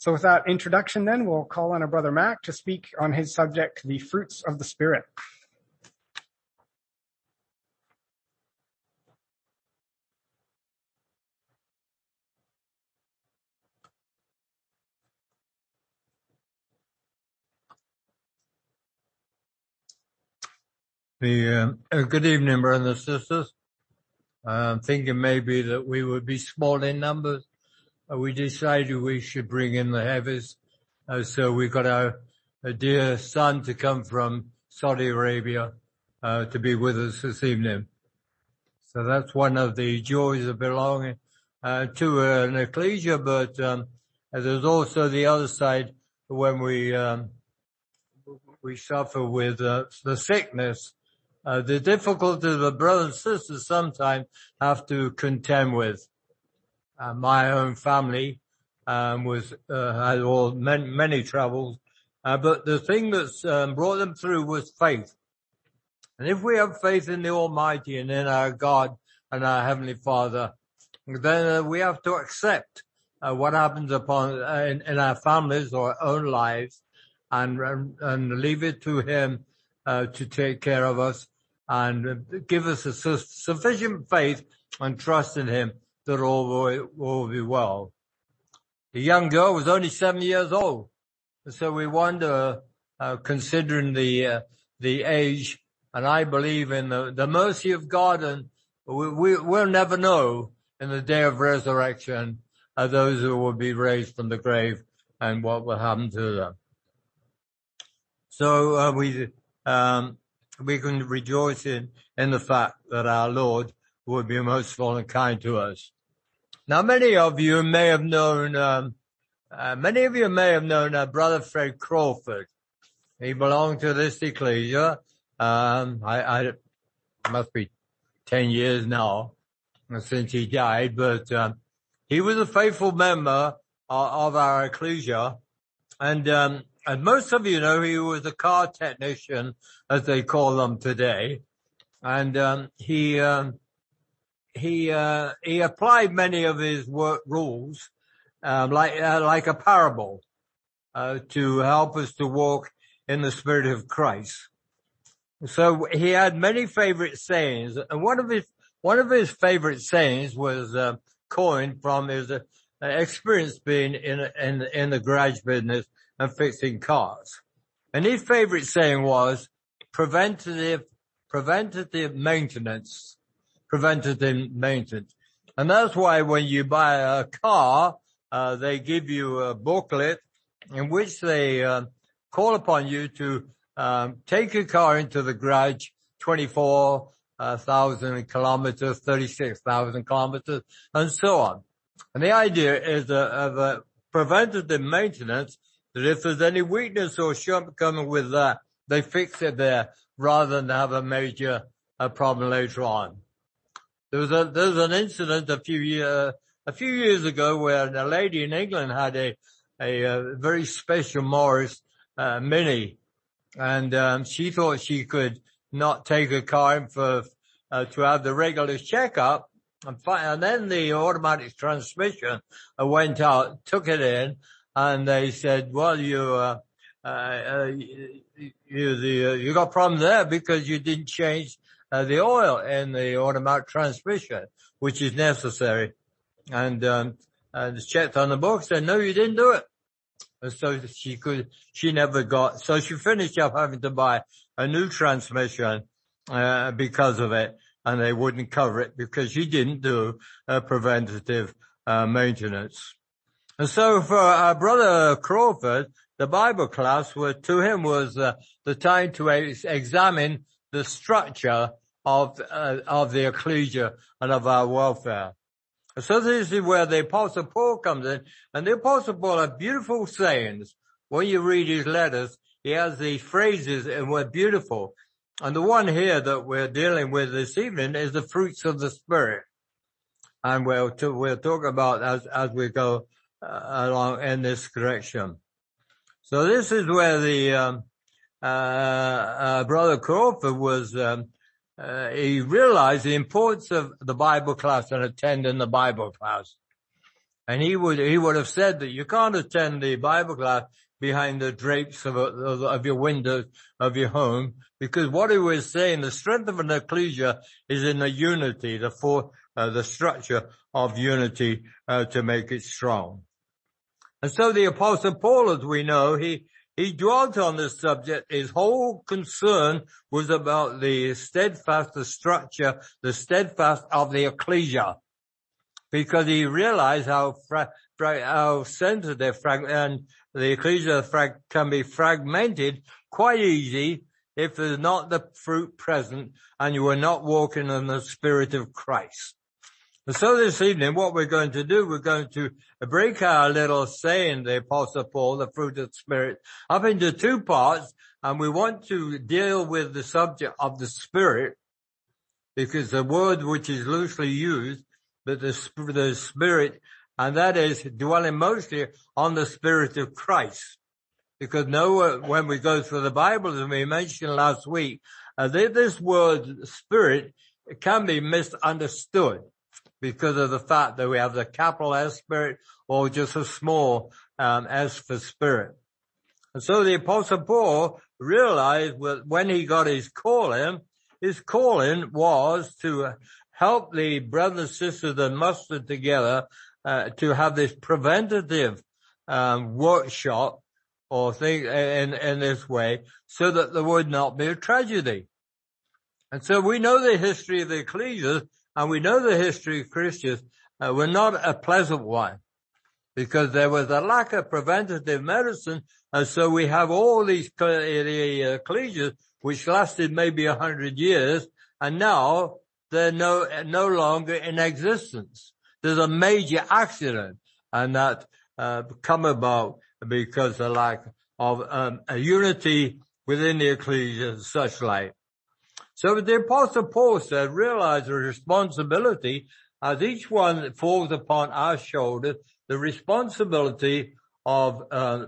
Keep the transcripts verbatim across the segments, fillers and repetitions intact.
So with that introduction then, we'll call on our brother Mac to speak on his subject, the fruits of the Spirit. The, uh, good evening, brothers and sisters. I'm thinking maybe that we would be small in numbers. Uh, we decided we should bring in the heavies. Uh, so we got our, a dear son to come from Saudi Arabia uh, to be with us this evening. So that's one of the joys of belonging uh, to an ecclesia. But um, there's also the other side when we um, we suffer with uh, the sickness. Uh, the difficulties that brothers and sisters sometimes have to contend with. Uh, my own family, um, was, uh, had all many, many troubles. Uh, but the thing that's, um, brought them through was faith. And if we have faith in the Almighty and in our God and our Heavenly Father, then uh, we have to accept, uh, what happens upon, uh, in, in our families or our own lives and, and, and leave it to Him, uh, to take care of us. And give us a su- sufficient faith and trust in Him that all will, will be well. The young girl was only seven years old. So we wonder, uh, considering the, uh, the age, and I believe in the, the mercy of God, and we, we, we'll never know in the day of resurrection, uh, those who will be raised from the grave and what will happen to them. So, uh, we, um, we can rejoice in, in the fact that our Lord will be merciful and kind to us. Now, many of you may have known, um, uh, many of you may have known our brother Fred Crawford. He belonged to this ecclesia. Um, I, I, must be ten years now since he died, but, um, he was a faithful member of, of our ecclesia. And, um, And most of you know he was a car technician, as they call them today. And, um, he, um, he, uh, he applied many of his work rules, um, like, uh, like a parable, uh, to help us to walk in the Spirit of Christ. So he had many favorite sayings. And one of his, one of his favorite sayings was, uh, coined from his uh, experience being in, in, in the garage business and fixing cars. And his favorite saying was preventative, preventative maintenance, preventative maintenance. And that's why when you buy a car, uh, they give you a booklet in which they, uh, call upon you to, um, take your car into the garage twenty-four thousand kilometers, thirty-six thousand kilometers, and so on. And the idea is a, of a preventative maintenance, that if there's any weakness or shortcoming with that, they fix it there rather than have a major uh, problem later on. There was a, there was an incident a few year, a few years ago where a lady in England had a, a, a very special Morris, uh, Mini. And, um, she thought she could not take her car in for, uh, to have the regular checkup. And, fi- and then the automatic transmission uh, went out, took it in, and they said, well, you, uh, uh, uh you, you, the, uh, you got a problem there because you didn't change, uh, the oil in the automatic transmission, which is necessary. And, um, and checked on the book, said, no, you didn't do it. And so she could, she never got, so she finished up having to buy a new transmission, uh, because of it. And they wouldn't cover it because she didn't do, uh, preventative, uh, maintenance. And so for our brother Crawford, the Bible class was, to him was uh, the time to ex- examine the structure of uh, of the ecclesia and of our welfare. And so this is where the Apostle Paul comes in, and the Apostle Paul has beautiful sayings. When you read his letters, he has these phrases and they're beautiful. And the one here that we're dealing with this evening is the fruits of the Spirit. And we'll, t- we'll talk about as, as we go Uh, along in this direction. So this is where the um, uh, uh, brother Crawford was. Um, uh, he realized the importance of the Bible class and attending the Bible class. And he would, he would have said that you can't attend the Bible class behind the drapes of, of, of your windows of your home, because what he was saying, the strength of an ecclesia is in the unity, the for, uh, the structure of unity, uh, to make it strong. And so the Apostle Paul, as we know, he, he dwelt on this subject. His whole concern was about the steadfast, the structure, the steadfast of the ecclesia, because he realized how fra- fra- how sensitive frag- and the ecclesia frag- can be fragmented quite easy if there's not the fruit present and you are not walking in the Spirit of Christ. And so this evening, what we're going to do, we're going to break our little saying, the Apostle Paul, the fruit of the Spirit, up into two parts, and we want to deal with the subject of the Spirit, because the word which is loosely used, but the, the Spirit, and that is dwelling mostly on the Spirit of Christ. Because no, when we go through the Bible, as we mentioned last week, uh, this word Spirit can be misunderstood because of the fact that we have the capital S Spirit or just a small um, S for Spirit. And so the Apostle Paul realized that when he got his calling, his calling was to help the brothers and sisters that mustered together uh, to have this preventative um, workshop or thing in, in this way, so that there would not be a tragedy. And so we know the history of the ecclesia, and we know the history of Christians uh, were not a pleasant one, because there was a lack of preventative medicine, and so we have all these the ecclesias which lasted maybe a hundred years, and now they're no no longer in existence. There's a major accident, and that uh, come about because of lack of um, a unity within the ecclesia and such like. So the Apostle Paul said, realize the responsibility as each one falls upon our shoulders, the responsibility of uh,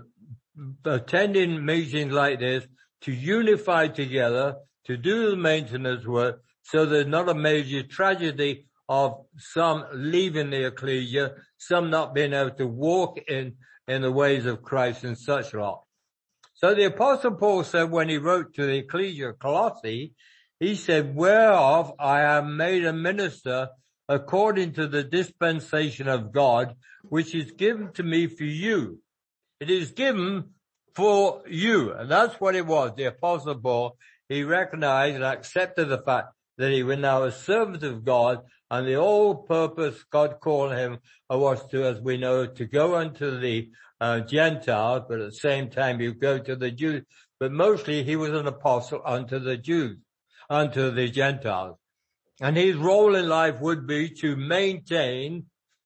attending meetings like this to unify together, to do the maintenance work, so there's not a major tragedy of some leaving the ecclesia, some not being able to walk in, in the ways of Christ and such like. So the Apostle Paul said when he wrote to the ecclesia of Colossae, he said, whereof I am made a minister according to the dispensation of God, which is given to me for you. It is given for you. And that's what it was. The Apostle Paul, he recognized and accepted the fact that he was now a servant of God, and the whole purpose God called him was to, as we know, to go unto the uh, Gentiles, but at the same time you go to the Jews. But mostly he was an apostle unto the Jews, unto the Gentiles. And his role in life would be to maintain,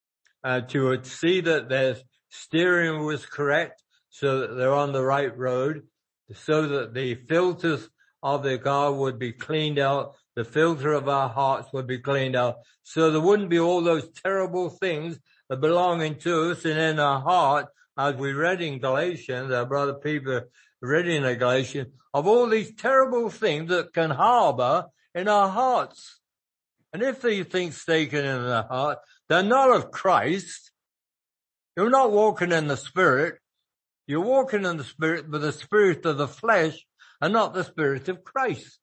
uh, to see that their steering was correct, so that they're on the right road, so that the filters of the car would be cleaned out, the filter of our hearts would be cleaned out, so there wouldn't be all those terrible things that belonging to us and in our heart, as we read in Galatians, our brother Peter read in the Galatians, of all these terrible things that can harbor in our hearts. And if these things taken in the heart, they're not of Christ. You're not walking in the Spirit. You're walking in the Spirit, but the spirit of the flesh and not the Spirit of Christ.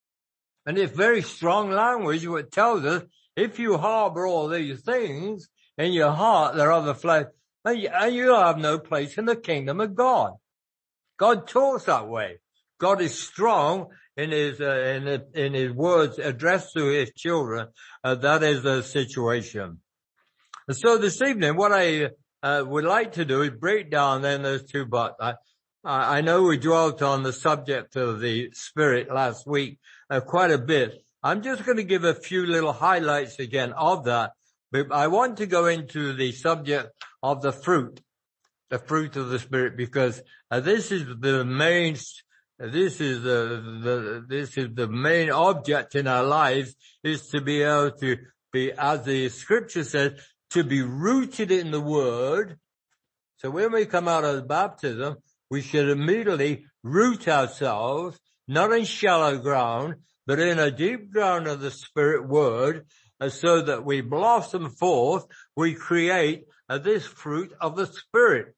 And it's very strong language which tells us if you harbor all these things in your heart, they're of the flesh, and you have no place in the kingdom of God. God talks that way. God is strong in his, uh, in, in his words addressed to his children. Uh, that is the situation. And so this evening, what I uh, would like to do is break down then those two parts. I, I know we dwelt on the subject of the Spirit last week uh, quite a bit. I'm just going to give a few little highlights again of that, but I want to go into the subject of the fruit, the fruit of the Spirit, because uh, this is the main, this is the, the, this is the main object in our lives, is to be able to be, as the Scripture says, to be rooted in the Word. So when we come out of baptism, we should immediately root ourselves, not in shallow ground, but in a deep ground of the Spirit Word, uh, so that we blossom forth, we create uh, this fruit of the Spirit.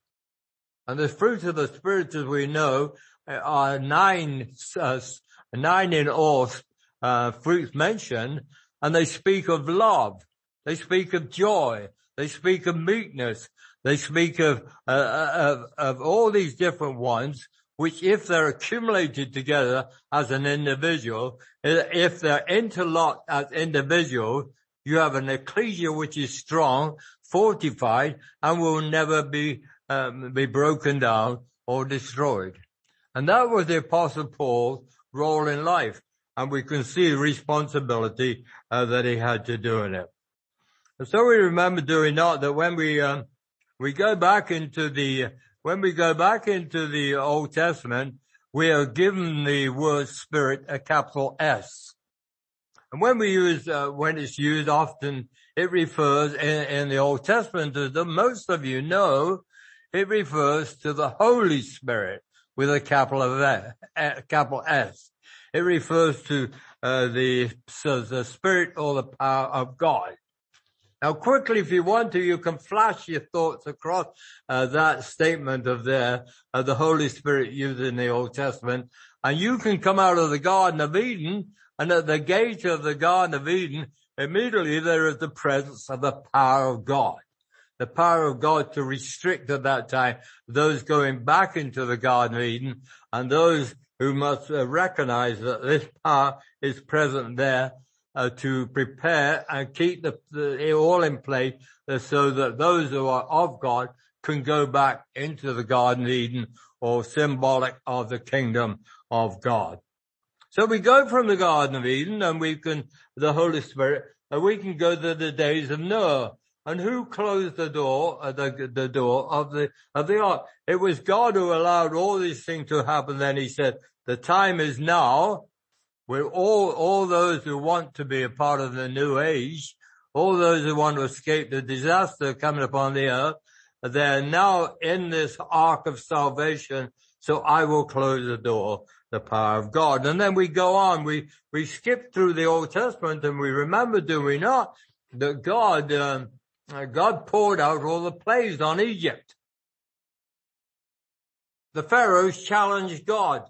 And the fruit of the Spirit, as we know, are nine, uh, nine in all, uh, fruits mentioned, and they speak of love. They speak of joy. They speak of meekness. They speak of, uh, of, of all these different ones, which if they're accumulated together as an individual, if they're interlocked as individuals, you have an ecclesia which is strong, fortified, and will never be, um, be broken down or destroyed. And that was the Apostle Paul's role in life. And we can see the responsibility uh, that he had to do in it. And so we remember doing that, that when we, um, we go back into the, when we go back into the Old Testament, we are given the word Spirit a capital S. And when we use, uh, when it's used often, it refers in, in the Old Testament, as the, most of you know, it refers to the Holy Spirit with a capital of S, a capital S. It refers to, uh, the, so the Spirit or the power of God. Now quickly, if you want to, you can flash your thoughts across uh, that statement of there, uh, the Holy Spirit used in the Old Testament, and you can come out of the Garden of Eden, and at the gate of the Garden of Eden, immediately there is the presence of the power of God. The power of God to restrict at that time those going back into the Garden of Eden, and those who must uh, recognize that this power is present there Uh, to prepare and keep the, the it all in place uh, so that those who are of God can go back into the Garden of Eden, or symbolic of the kingdom of God. So we go from the Garden of Eden, and we can, the Holy Spirit, and we can go to the days of Noah. And who closed the door, uh, the, the door of the, of the ark? It was God who allowed all these things to happen. Then he said, the time is now. We're all, all those who want to be a part of the new age, all those who want to escape the disaster coming upon the earth, they're now in this ark of salvation. So I will close the door, the power of God. And then we go on, we, we skip through the Old Testament, and we remember, do we not, that God, um, God poured out all the plagues on Egypt. The Pharaohs challenged God.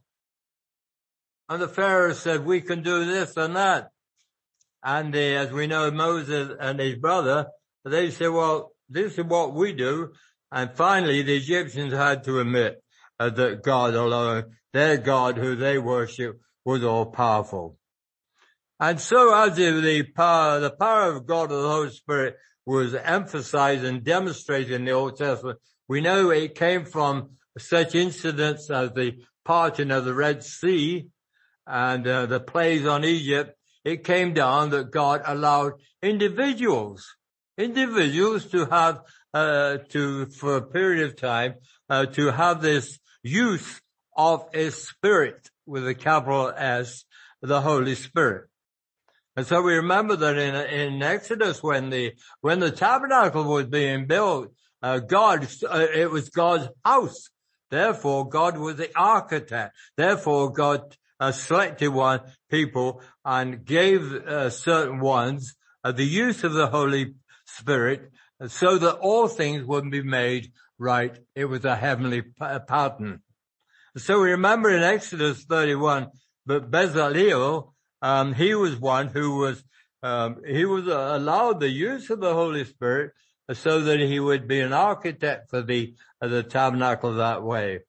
And the Pharaoh said, we can do this and that. And uh, as we know, Moses and his brother, they said, well, this is what we do. And finally, the Egyptians had to admit uh, that God alone, their God who they worship, was all powerful. And so as the power, the power of God of the Holy Spirit was emphasized and demonstrated in the Old Testament, we know it came from such incidents as the parting of the Red Sea, and uh, the plagues on Egypt. It came down that God allowed individuals, individuals to have, uh, to, for a period of time, uh, to have this use of His Spirit with a capital S, the Holy Spirit. And so we remember that in, in Exodus, when the, when the tabernacle was being built, uh, God, uh, it was God's house. Therefore, God was the architect. Therefore, God Uh, selected one people and gave uh, certain ones uh, the use of the Holy Spirit uh, so that all things would be made right. It was a heavenly p- pattern. So we remember in Exodus thirty-one, but Bezaleel, um, he was one who was, um, he was uh, allowed the use of the Holy Spirit uh, so that he would be an architect for the, uh, the tabernacle that way.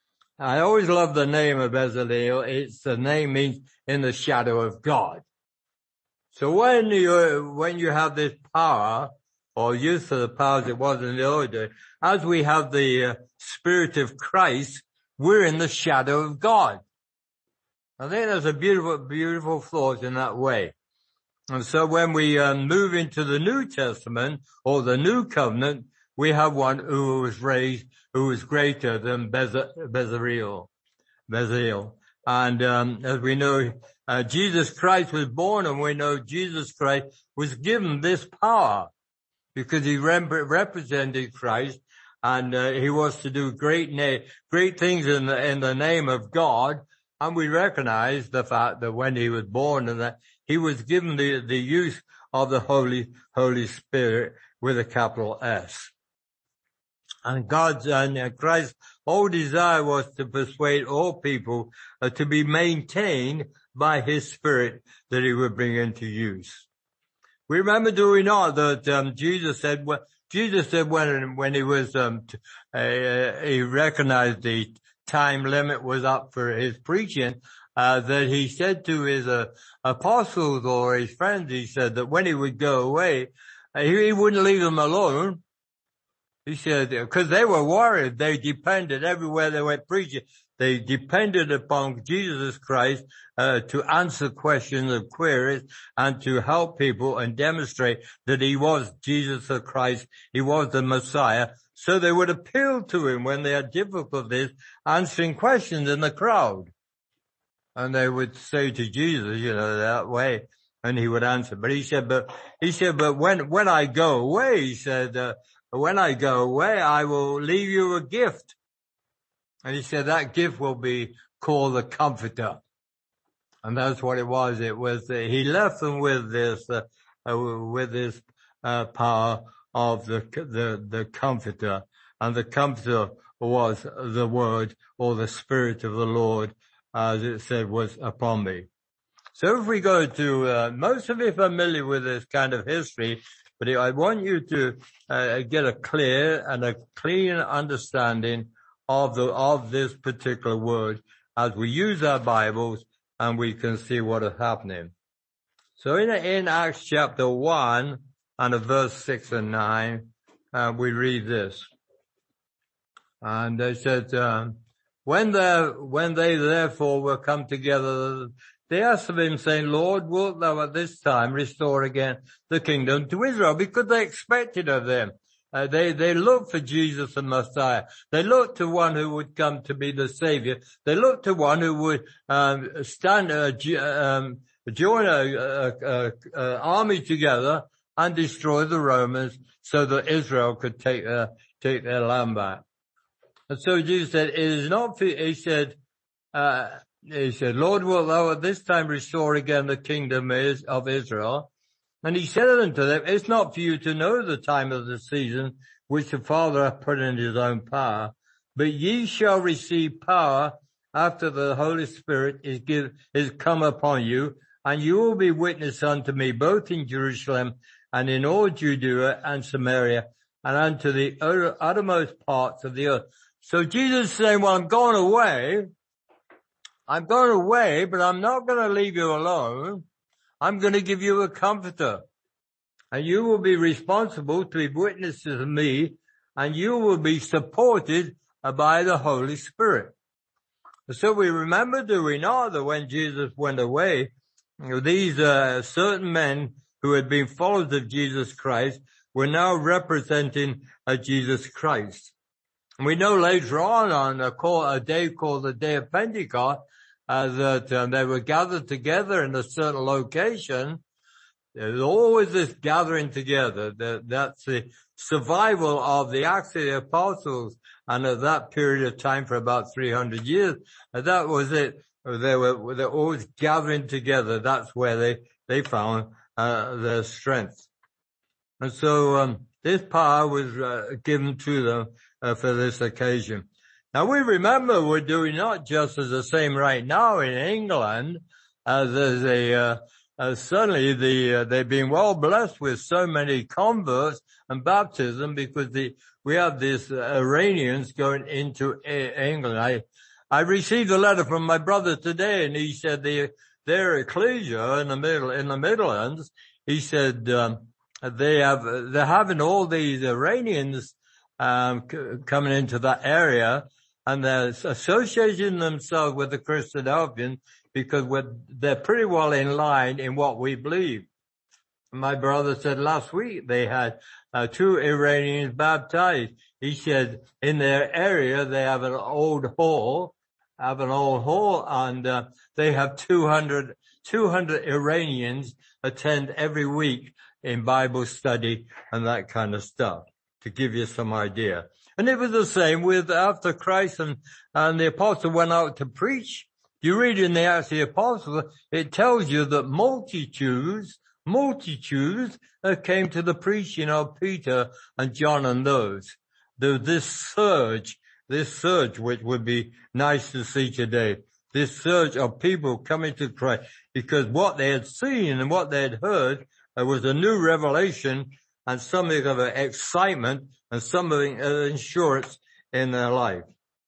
I always love the name of Bezaleel. It's the name means in the shadow of God. So when you, when you have this power, or use of the power as it was in the old day, as we have the uh, Spirit of Christ, we're in the shadow of God. I think there's a beautiful, beautiful thought in that way. And so when we um, move into the New Testament, or the New Covenant, we have one who was raised, who was greater than Bezaleel. Bezaleel. And um, as we know, uh, Jesus Christ was born, and we know Jesus Christ was given this power because he rep- represented Christ, and uh, he was to do great na- great things in the, in the name of God. And we recognize the fact that when he was born, and that he was given the, the use of the Holy, Holy Spirit with a capital S. And God's and Christ's whole desire was to persuade all people uh, to be maintained by his Spirit that he would bring into use. We remember, do we not, that um, Jesus said, well, Jesus said when when he was um, t- uh, he recognized the time limit was up for his preaching, uh, that he said to his uh, apostles or his friends, he said that when he would go away, uh, he, he wouldn't leave them alone. He said, because they were worried, they depended everywhere they went preaching. They depended upon Jesus Christ uh, to answer questions and queries and to help people and demonstrate that he was Jesus the Christ, he was the Messiah. So they would appeal to him when they had difficulties answering questions in the crowd. And they would say to Jesus, you know, that way, and he would answer. But he said, but he said, but when when I go away, he said, uh, when I go away, I will leave you a gift. And he said that gift will be called the Comforter. And that's what it was. It was, uh, he left them with this, uh, uh, with this, uh, power of the, the, the Comforter. And the Comforter was the Word or the Spirit of the Lord, as it said, was upon me. So if we go to, uh, most of you are familiar with this kind of history, but I want you to uh, get a clear and a clean understanding of the of this particular word as we use our Bibles and we can see what is happening. So in in Acts chapter one and verse six and nine, uh, we read this, and they said, um, when they when they therefore were come together, they asked of him, saying, Lord, wilt thou at this time restore again the kingdom to Israel? Because they expected of them. Uh, they, they looked for Jesus the Messiah. They looked to one who would come to be the Savior. They looked to one who would, um, stand, uh, um, join a, a, a, a army together and destroy the Romans so that Israel could take, uh, take their land back. And so Jesus said, it is not for, he said, uh, He said, Lord, wilt thou at this time restore again the kingdom of Israel? And he said unto them, it's not for you to know the time of the season which the Father hath put in his own power, but ye shall receive power after the Holy Spirit is give, is come upon you, and you will be witness unto me both in Jerusalem and in all Judea and Samaria and unto the uttermost parts of the earth. So Jesus is saying, well, I'm going away. I'm going away, but I'm not going to leave you alone. I'm going to give you a comforter. And you will be responsible to be witnesses of me, and you will be supported by the Holy Spirit. So we remember, do we not, that when Jesus went away, these uh, certain men who had been followers of Jesus Christ were now representing uh, Jesus Christ. And we know later on, on a, call, a day called the Day of Pentecost, Uh, that um, they were gathered together in a certain location. There's always this gathering together. That, that's the survival of the Acts of the Apostles, and at that period of time for about three hundred years, and that was it. They were they're always gathering together. That's where they they found uh, their strength. And so um, this power was uh, given to them uh, for this occasion. Now we remember we're doing not just as the same right now in England, as there's a, uh, uh, certainly the, uh, they've been well blessed with so many converts and baptism because the, we have these uh, Iranians going into a- England. I, I received a letter from my brother today, and he said the, their ecclesia in the middle, in the Midlands, he said, um, they have, they're having all these Iranians, um, c- coming into that area. And they're associating themselves with the Christadelphians because we're, they're pretty well in line in what we believe. My brother said last week they had uh, two Iranians baptized. He said in their area they have an old hall, have an old hall, and uh, they have two hundred, two hundred Iranians attend every week in Bible study and that kind of stuff, to give you some idea. And it was the same with after Christ and, and the apostle went out to preach. You read in the Acts of the Apostles, it tells you that multitudes, multitudes uh, came to the preaching of Peter and John and those. the, this surge, this surge, which would be nice to see today, this surge of people coming to Christ, because what they had seen and what they had heard uh, was a new revelation and something of an excitement and something of insurance in their life.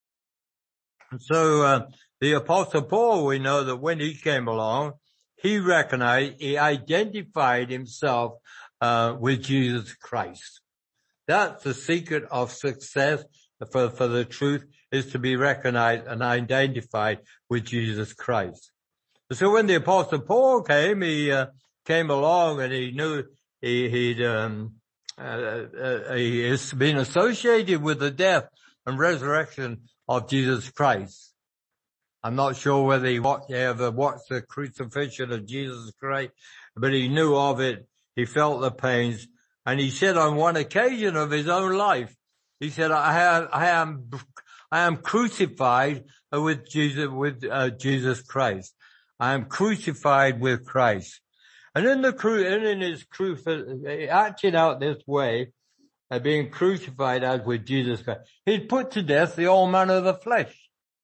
And so uh, the Apostle Paul, we know that when he came along, he recognized, he identified himself uh, with Jesus Christ. That's the secret of success for, for the truth, is to be recognized and identified with Jesus Christ. So when the Apostle Paul came, he uh, came along and he knew he, he'd um, uh, uh, he has been associated with the death and resurrection of Jesus Christ. I'm not sure whether he watched, ever watched the crucifixion of Jesus Christ, but he knew of it. He felt the pains, and he said on one occasion of his own life, he said, "I have, I am, I am crucified with Jesus, with uh, Jesus Christ. I am crucified with Christ." And in the cru, and in his cruci, acting out this way, uh, being crucified as with Jesus Christ, he'd put to death the old man of the flesh.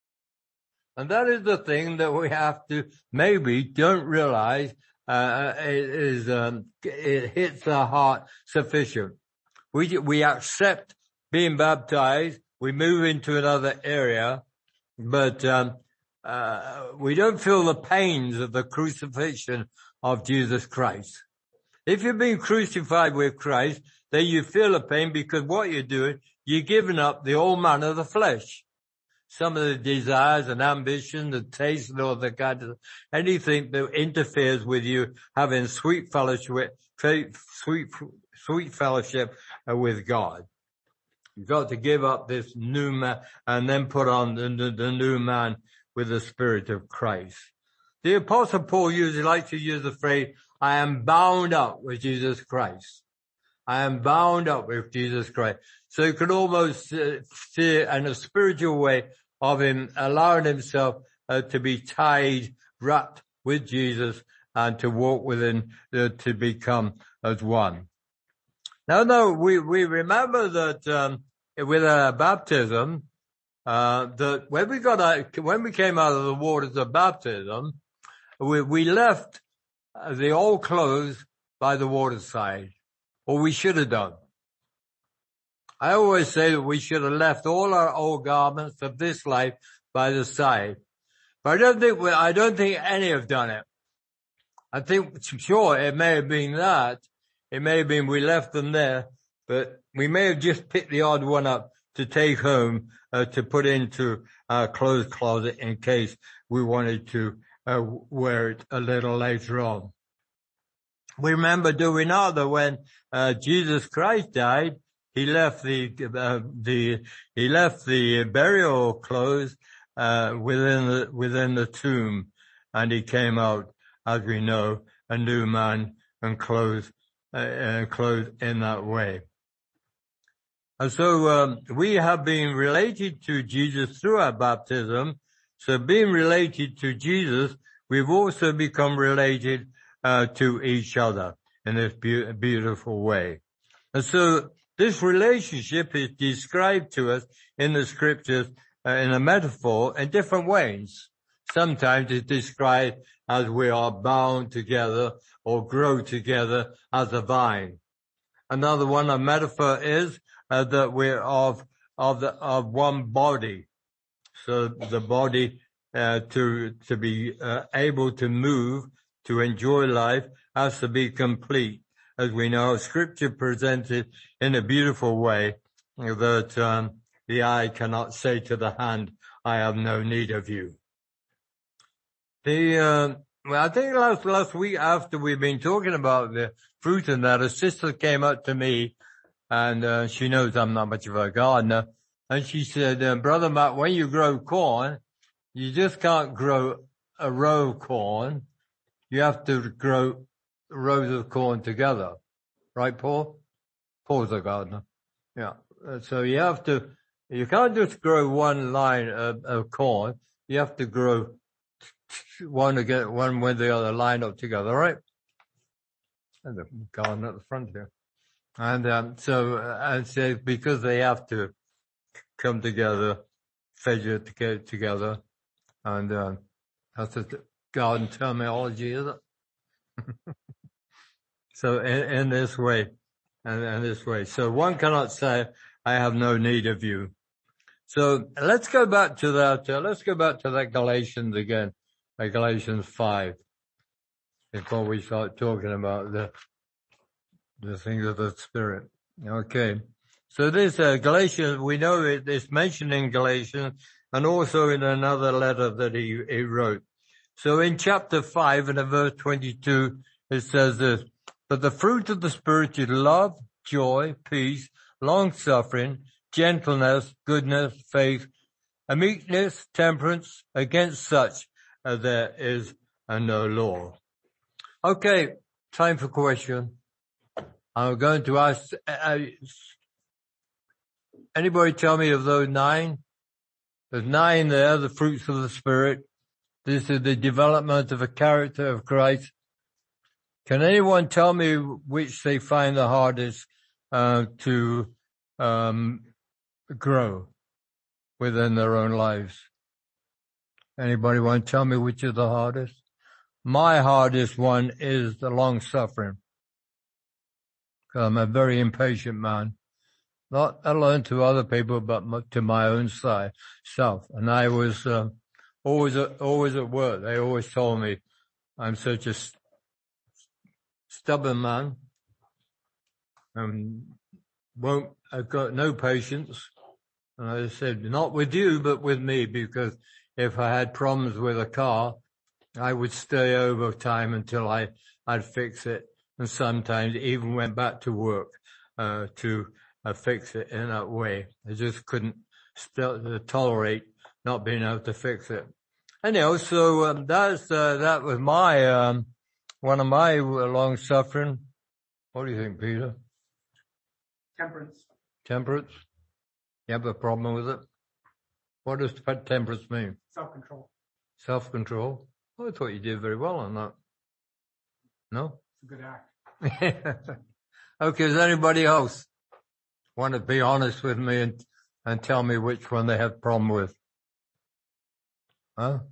And that is the thing that we have to maybe don't realize uh, is um, it hits our heart sufficient. We we accept being baptized, we move into another area, but um, uh, we don't feel the pains of the crucifixion of Jesus Christ. If you've been crucified with Christ, then you feel the pain, because what you're doing, you're giving up the old man of the flesh. Some of the desires and ambition, the taste, and all the kind of anything that interferes with you having sweet fellowship, sweet, sweet fellowship with God. You've got to give up this new man and then put on the, the, the new man with the Spirit of Christ. The Apostle Paul usually likes to use the phrase, "I am bound up with Jesus Christ." I am bound up with Jesus Christ. So you could almost uh, see it in a spiritual way of him allowing himself uh, to be tied, wrapped with Jesus, and to walk within, uh, to become as one. Now, no, we, we remember that, um, with our baptism, uh, that when we got out, when we came out of the waters of baptism, we, we left the old clothes by the waterside, or we should have done. I always say that we should have left all our old garments of this life by the side. But I don't think, we, I don't think any have done it. I think, sure, it may have been that. It may have been we left them there, but we may have just picked the odd one up to take home, uh, to put into our clothes closet in case we wanted to uh, wear it a little later on. We remember, do we not, that when uh, Jesus Christ died, he left the uh, the he left the burial clothes uh, within the within the tomb, and he came out, as we know, a new man and clothed uh, uh, clothed in that way. And so um, we have been related to Jesus through our baptism. So being related to Jesus, we've also become related uh, to each other in this be- beautiful way. And so this relationship is described to us in the scriptures uh, in a metaphor in different ways. Sometimes it's described as we are bound together or grow together as a vine. Another one, a metaphor is uh, that we're of of the of one body. So the body uh, to to be uh, able to move, to enjoy life, has to be complete. As we know, Scripture presents it in a beautiful way that um, the eye cannot say to the hand, "I have no need of you." The uh, well, I think last last week, after we've been talking about the fruit and that, a sister came up to me, and uh, she knows I'm not much of a gardener, and she said, uh, "Brother Matt, when you grow corn, you just can't grow a row of corn. You have to grow rows of corn together." Right, Paul? Paul's a gardener. Yeah. So you have to, you can't just grow one line of, of corn. You have to grow one together, one with the other lined up together, right? And the garden at the front here. And um, so, and so because they have to come together, fellowship to get together, and uh, that's the garden terminology, is it? So in, in this way, and in this way. So one cannot say, I have no need of you. So let's go back to that, uh, let's go back to that Galatians again, uh, Galatians five, before we start talking about the, the things of the Spirit. Okay. So this, uh, Galatians, we know it, it's mentioned in Galatians and also in another letter that he, he wrote. So in chapter five and in verse twenty-two, it says this, but the fruit of the Spirit is love, joy, peace, long-suffering, gentleness, goodness, faith, and meekness, temperance. Against such uh, there is uh, no law. Okay, time for question. I'm going to ask, uh, anybody tell me of those nine? There's nine there, the fruits of the Spirit. This is the development of a character of Christ. Can anyone tell me which they find the hardest uh, to um, grow within their own lives? Anybody want to tell me which is the hardest? My hardest one is the long-suffering. I'm a very impatient man, not alone to other people, but to my own side, self. And I was uh, always, always at work. They always told me I'm such a st- stubborn man. Um, won't, I've got no patience. And I said, not with you, but with me, because if I had problems with a car, I would stay over time until I, I'd fix it. And sometimes even went back to work, uh, to uh, fix it in that way. I just couldn't st- tolerate not being able to fix it. Anyhow, so, um, that's, uh, that was my, um, one of my long suffering. What do you think, Peter? Temperance. Temperance? You have a problem with it? What does temperance mean? Self-control. Self-control? Oh, I thought you did very well on that. No? It's a good act. Okay, does anybody else want to be honest with me and, and tell me which one they have a problem with? Huh?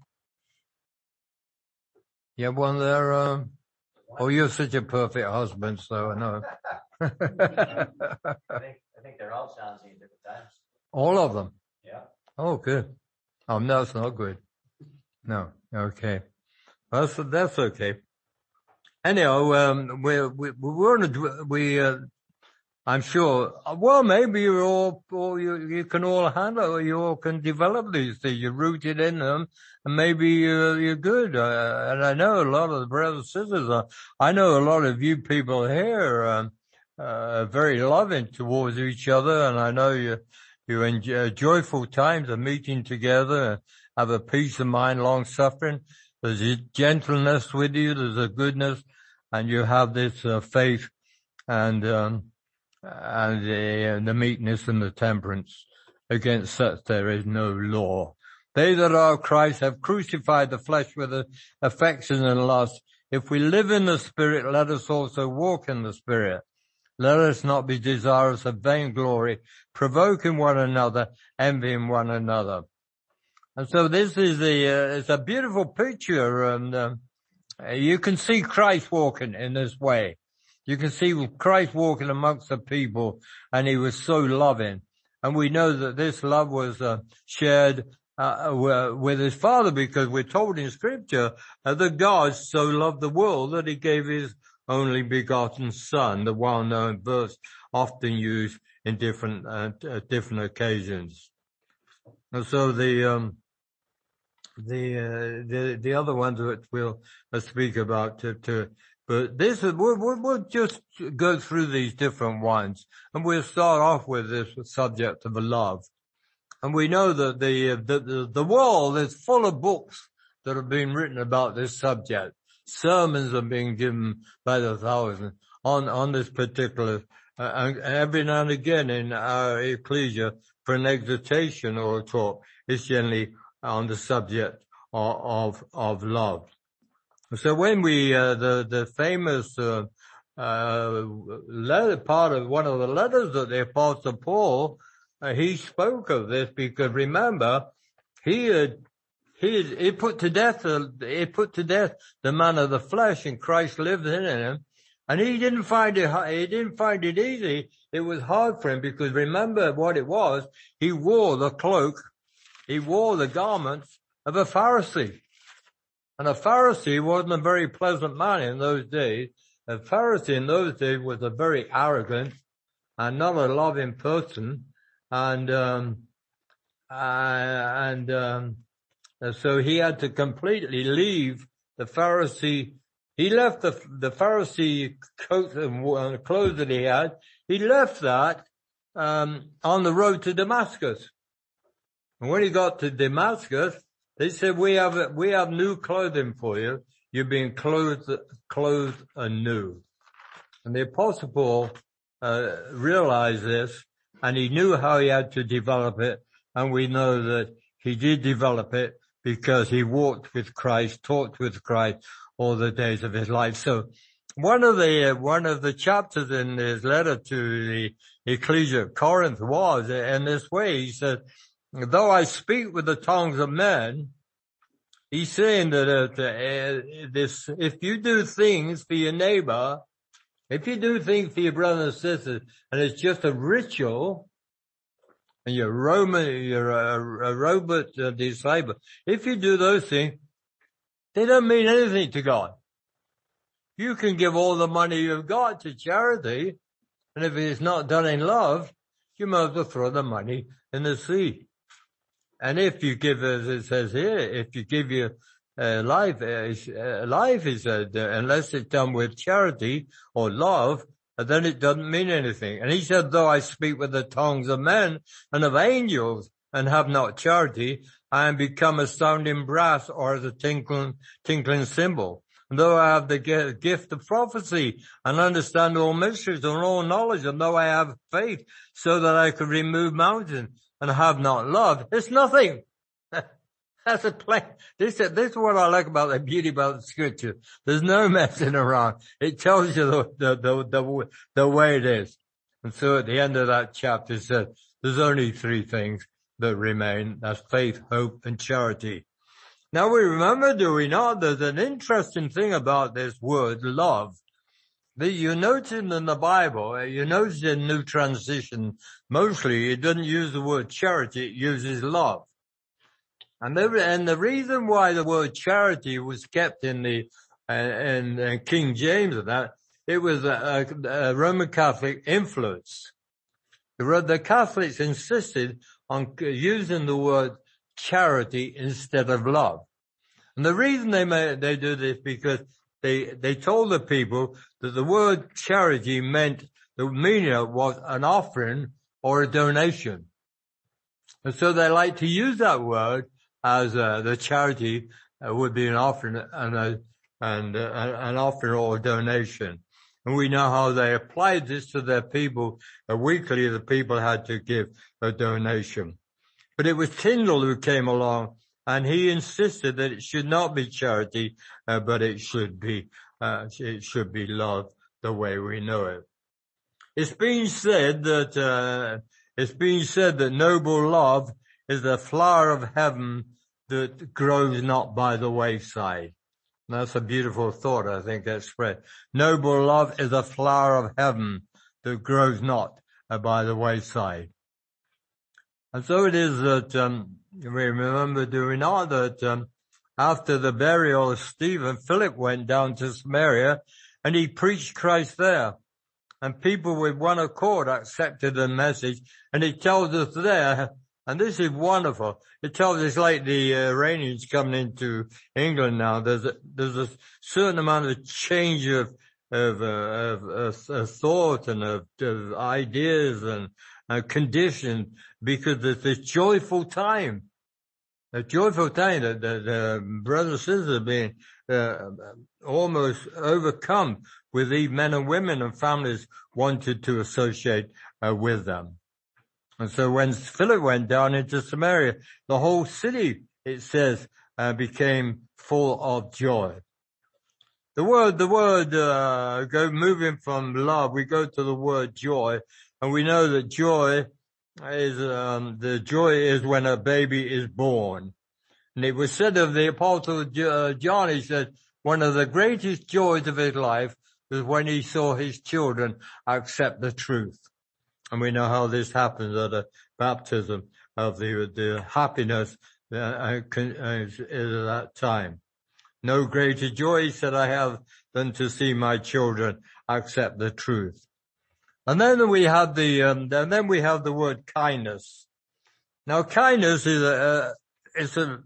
You have one there? Um, oh, you're such a perfect husband, so I know. I think, I think they're all challenging at different times. All of them? Yeah. Oh, good. Oh, no, it's not good. No. Okay. That's, that's okay. Anyhow, um, we, we, we're, we, uh, I'm sure, well, maybe you're all, all you, you can all handle, you all can develop these things. You're rooted in them and maybe uh, you're good. Uh, and I know a lot of the brothers and sisters, uh, I know a lot of you people here, um, uh, very loving towards each other. And I know you, you enjoy joyful times of meeting together, have a peace of mind, long suffering. There's a gentleness with you. There's a goodness. And you have this uh, faith and um, and the, the meekness and the temperance. Against such there is no law. They that are of Christ have crucified the flesh with the affection and lust. If we live in the Spirit, let us also walk in the Spirit. Let us not be desirous of vainglory, provoking one another, envying one another. And so this is a, uh, it's a beautiful picture, and um, you can see Christ walking in this way. You can see Christ walking amongst the people, and he was so loving. And we know that this love was uh, shared uh, with his Father, because we're told in Scripture uh, that God so loved the world that he gave his only begotten Son, the well-known verse often used in different uh, uh, different occasions. And so the um, the uh, the the other ones that we'll uh, speak about to, to but this is we'll, we'll, we'll just go through these different ones, and we'll start off with this subject of love. And we know that the the the, the world is full of books that have been written about this subject. Sermons are being given by the thousand on on this particular, uh, and every now and again in our ecclesia for an exhortation or a talk is generally on the subject of, of, of love. So when we, uh, the, the famous, uh, uh, letter, part of one of the letters that the Apostle Paul, uh, he spoke of this, because remember, he had, he had, he put to death, the, he put to death the man of the flesh, and Christ lived in him. And he didn't find it, he didn't find it easy. It was hard for him, because remember what it was. He wore the cloak, he wore the garments of a Pharisee. And a Pharisee wasn't a very pleasant man in those days. A Pharisee in those days was a very arrogant and not a loving person. And, um, uh, and, um, so he had to completely leave the Pharisee. He left the, the Pharisee coat and clothes that he had. He left that, um, on the road to Damascus. And when he got to Damascus, they said, we have, we have new clothing for you. You're being clothed, clothed anew. And the Apostle Paul, uh, realized this, and he knew how he had to develop it. And we know that he did develop it because he walked with Christ, talked with Christ all the days of his life. So one of the, uh, one of the chapters in his letter to the Ecclesia of Corinth was in this way. He said, though I speak with the tongues of men, he's saying that uh, uh, this, if you do things for your neighbor, if you do things for your brothers and sisters, and it's just a ritual, and you're Roman, you're a, a robot uh, disciple, if you do those things, they don't mean anything to God. You can give all the money you've got to charity, and if it's not done in love, you might as well throw the money in the sea. And if you give, as it says here, if you give your uh, life, uh, life is, uh, unless it's done with charity or love, then it doesn't mean anything. And he said, though I speak with the tongues of men and of angels and have not charity, I am become a sounding brass or the tinkling, tinkling cymbal. And though I have the gift of prophecy and understand all mysteries and all knowledge, and though I have faith so that I could remove mountains, and have not love, it's nothing. That's a plain, this, this is what I like about the beauty about the scripture. There's no messing around. It tells you the, the, the, the, the way it is. And so at the end of that chapter it says, there's only three things that remain. That's faith, hope, and charity. Now we remember, do we not, there's an interesting thing about this word, love. That you notice in the Bible, you notice in New Transition, mostly it doesn't use the word charity, it uses love. And the, and the reason why the word charity was kept in the, uh, in, in King James and that, it was a, a, a Roman Catholic influence. The, the Catholics insisted on using the word charity instead of love. And the reason they made, they do this because They, they told the people that the word charity meant, the meaning of it was an offering or a donation. And so they like to use that word as, uh, the charity uh, would be an offering and a, and, uh, an offering or a donation. And we know how they applied this to their people. Uh, weekly, the people had to give a donation. But it was Tyndale who came along, and he insisted that it should not be charity, uh, but it should be, uh, it should be love the way we know it. It's been said that, uh, it's been said that noble love is the flower of heaven that grows not by the wayside. And that's a beautiful thought, I think, that's spread. Noble love is a flower of heaven that grows not uh, by the wayside. And so it is that, um, we remember, do we not, that um, after the burial of Stephen, Philip went down to Samaria and he preached Christ there. And people with one accord accepted the message. And it tells us there, and this is wonderful, it tells us like the Iranians coming into England now, there's a, there's a certain amount of change of, of, uh, of, of, of thought and of, of ideas and uh, conditions, because it's this joyful time. A joyful time that the, the brothers and sisters are being uh, almost overcome with these men and women and families wanted to associate uh, with them. And so when Philip went down into Samaria, the whole city, it says, uh, became full of joy. The word, the word, uh, go, moving from love, we go to the word joy, and we know that joy is, um, the joy is when a baby is born. And it was said of the Apostle John, he said, one of the greatest joys of his life was when he saw his children accept the truth. And we know how this happens at a baptism of the, the happiness uh, is at that time. No greater joy, he said, I have than to see my children accept the truth. And then we have the, um, and then we have the word kindness. Now kindness is a, uh, it's a,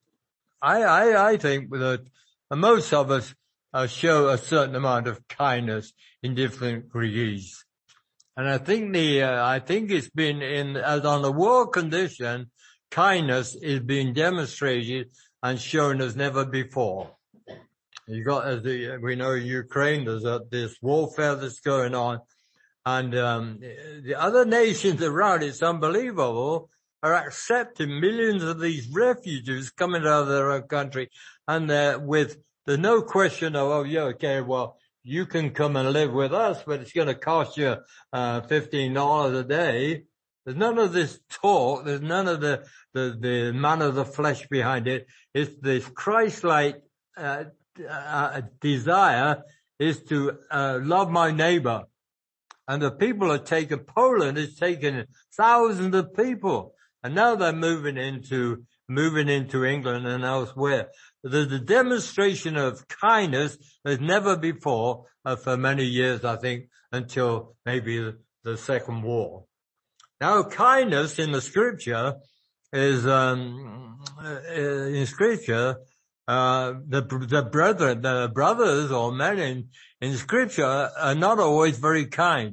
I, I, I think that most of us uh, show a certain amount of kindness in different degrees. And I think the, uh, I think it's been in, as on a world condition, kindness is being demonstrated and shown as never before. You got, as the, we know in Ukraine, there's a, this warfare that's going on, and um the other nations around, it's unbelievable, are accepting millions of these refugees coming out of their own country, and uh, with there's no question of, oh yeah, okay, well, you can come and live with us, but it's going to cost you uh fifteen dollars a day. There's none of this talk. There's none of the, the, the man of the flesh behind it. It's this Christ-like, uh, uh desire is to, uh, love my neighbor. And the people are taken, Poland is taking thousands of people. And now they're moving into, moving into England and elsewhere. There's a demonstration of kindness as never before, uh, for many years, I think, until maybe the, the Second War. Now, kindness in the scripture is, um, in scripture, uh, the, the brethren, the brothers or men in, in scripture are not always very kind.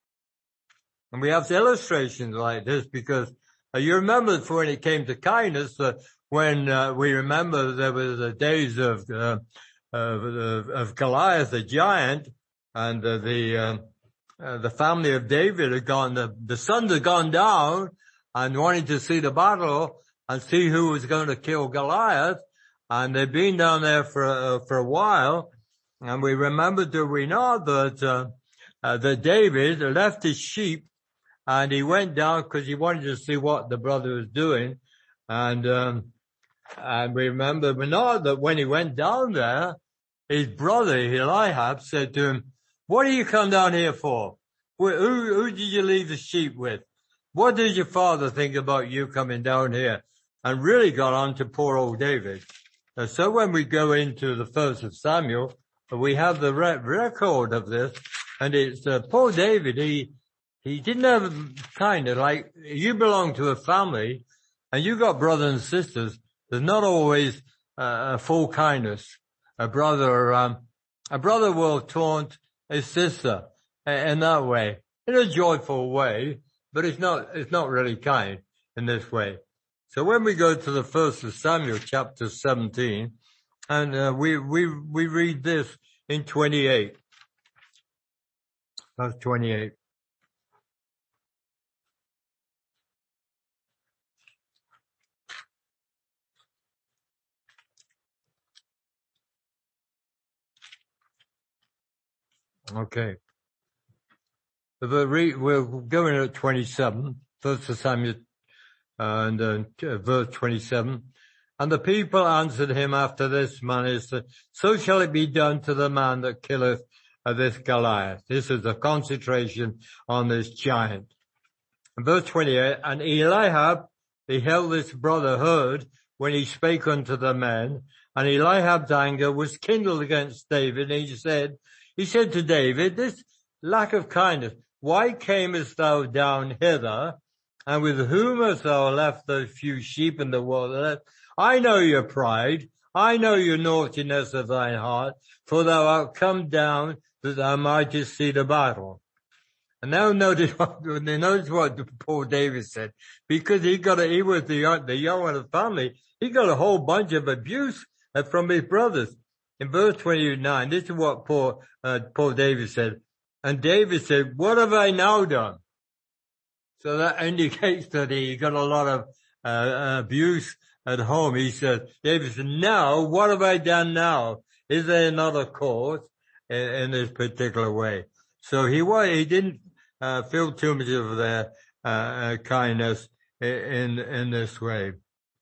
And we have illustrations like this because uh, you remember when it came to kindness, uh, when, uh, we remember there were the days of, uh, of, of, of Goliath, the giant, and uh, the, um, Uh, the family of David had gone, the, the sons had gone down and wanted to see the battle and see who was going to kill Goliath. And they'd been down there for, uh, for a while. And we remember, do we not, that, uh, uh, that David left his sheep and he went down because he wanted to see what the brother was doing. And, um, and we remember, we know that when he went down there, his brother Eliab said to him, what do you come down here for? Who, who did you leave the sheep with? What did your father think about you coming down here? And really got on to poor old David. And so when we go into the first of Samuel, we have the re- record of this, and it's uh, poor David. He he didn't have kind of like, you belong to a family, and you got brothers and sisters. There's not always uh, a full kindness. A brother, um, a brother will taunt his sister in that way, in a joyful way, but it's not, it's not really kind in this way. So when we go to the first of Samuel chapter seventeen, and uh, we, we, we read this in twenty-eight. Verse twenty-eight. Okay. We're going at twenty-seven, First of Samuel, and uh, verse twenty-seven. And the people answered him after this manner, so shall it be done to the man that killeth uh, this Goliath. This is a concentration on this giant. And verse twenty-eight, and Eliab beheld this brother heard when he spake unto the men, and Eliab's anger was kindled against David, and he said, He said to David, this lack of kindness, why camest thou down hither? And with whom hast thou left those few sheep in the wilderness? I know your pride. I know your naughtiness of thine heart, for thou art come down that thou mightest see the battle. And now notice what, notice what poor David said, because he got a, he was the, the young one of the family. He got a whole bunch of abuse from his brothers. In verse twenty-nine, this is what poor, uh, poor David said. And David said, what have I now done? So that indicates that he got a lot of, uh, abuse at home. He said, David said, now, what have I done now? is there another cause in, in this particular way? So he was, he didn't uh, feel too much of their uh, kindness in, in this way.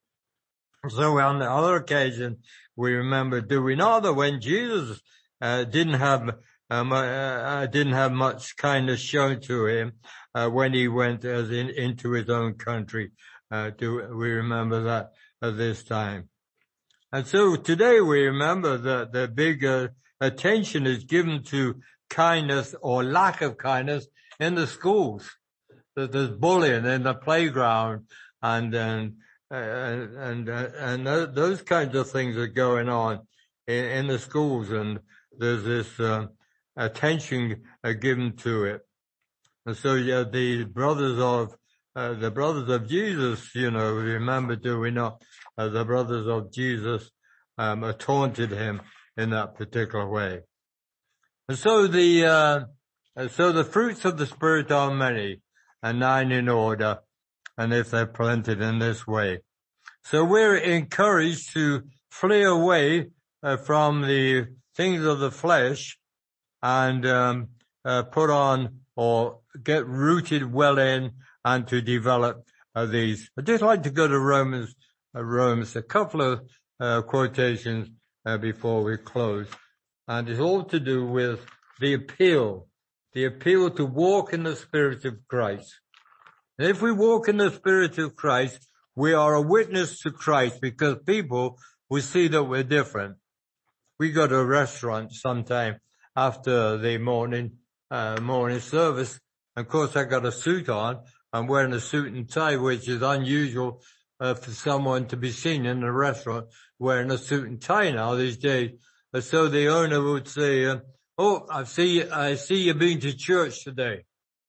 So on the other occasion, we remember, do we not, that when Jesus uh, didn't have um, uh, didn't have much kindness shown to him uh, when he went as in, into his own country? Uh, do we remember that at this time? And so today we remember that the big uh, attention is given to kindness or lack of kindness in the schools. That there's bullying in the playground, and and and and, uh, and th- those kinds of things are going on in, in the schools, and there's this uh, attention uh, given to it. And so yeah, the brothers of uh, the brothers of Jesus, you know, remember, do we not? Uh, the brothers of Jesus um, taunted him in that particular way. And so the uh, so the fruits of the Spirit are many, and nine in order, and if they're planted in this way. So we're encouraged to flee away uh, from the things of the flesh and um, uh, put on or get rooted well in and to develop uh, these. I'd just like to go to Romans, uh, Romans, a couple of uh, quotations uh, before we close. And it's all to do with the appeal. The appeal to walk in the Spirit of Christ. And if we walk in the Spirit of Christ, we are a witness to Christ, because people will see that we're different. We go to a restaurant sometime after the morning, uh, morning service. Of course, I got a suit on. I'm wearing a suit and tie, which is unusual uh, for someone to be seen in a restaurant wearing a suit and tie now these days. And so the owner would say, uh, oh, I see, I see you been to church today.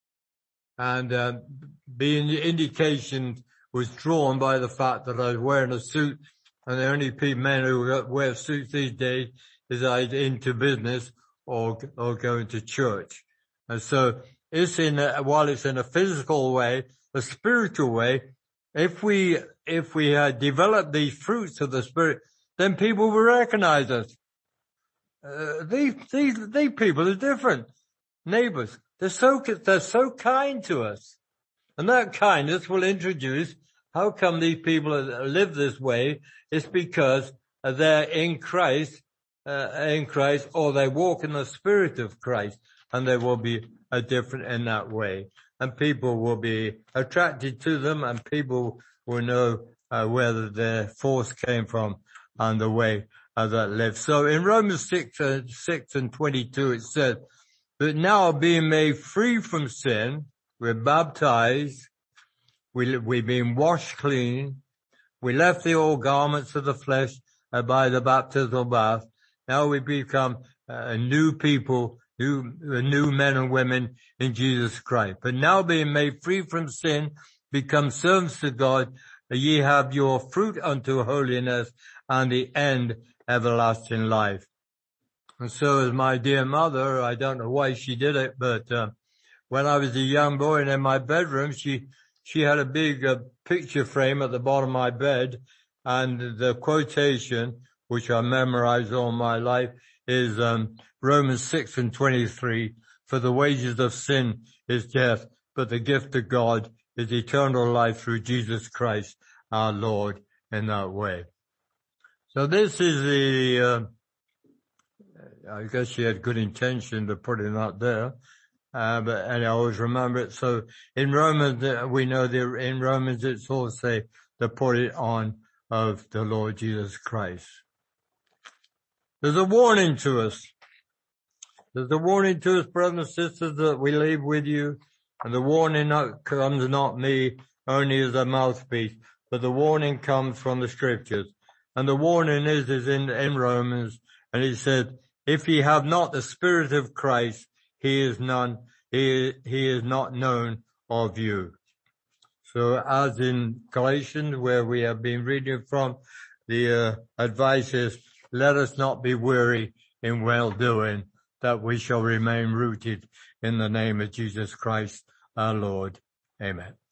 And, uh, the indication was drawn by the fact that I was wearing a suit, and the only people, men who wear suits these days is either into business or, or going to church. And so it's in a, while it's in a physical way, a spiritual way, if we, if we had developed these fruits of the Spirit, then people will recognize us. Uh, these, these, these people are different. Neighbors. They're so, they're so kind to us. And that kindness will introduce, how come these people live this way? It's because they're in Christ, uh, in Christ, or they walk in the Spirit of Christ, and they will be uh, different in that way. And people will be attracted to them, and people will know uh, where their force came from and the way uh, that lives. So in Romans six, uh, six and twenty-two, it says, but now being made free from sin, we're baptized, we, we've been washed clean, we left the old garments of the flesh uh, by the baptismal bath. Now we become uh, new people, new, uh, new men and women in Jesus Christ. But now being made free from sin, become servants to God, ye have your fruit unto holiness, and the end everlasting life. And so as my dear mother, I don't know why she did it, but uh, when I was a young boy and in my bedroom, she she had a big uh, picture frame at the bottom of my bed, and the quotation, which I memorized all my life, is um, Romans six and twenty-three, for the wages of sin is death, but the gift of God is eternal life through Jesus Christ our Lord, in that way. So this is the, uh, I guess she had good intention to put it out there. Uh, but, and I always remember it. So in Romans, uh, we know that in Romans it's also to put it on of the Lord Jesus Christ. There's a warning to us. There's a warning to us, brothers and sisters, that we leave with you. And the warning not, comes not me only as a mouthpiece, but the warning comes from the scriptures. And the warning is, is in, in Romans, and it said, if ye have not the Spirit of Christ, he is none, he, he is not known of you. So as in Galatians, where we have been reading from, the uh, advice is, let us not be weary in well-doing, that we shall remain rooted in the name of Jesus Christ our Lord. Amen.